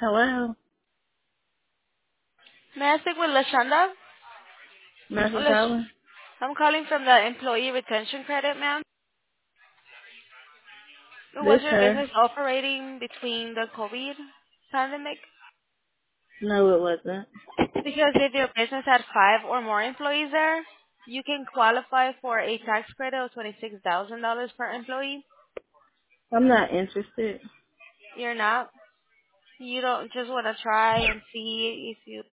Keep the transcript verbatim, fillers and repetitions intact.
Hello, May I speak with Lashanda? Master Lash- Calling. I'm calling from the Employee Retention Credit, ma'am. This Was your her? business operating between the COVID pandemic? No, it wasn't. Because if your business had five or more employees there, you can qualify for a tax credit of twenty-six thousand dollars per employee. I'm not interested. You're not? You don't just want to try and see if you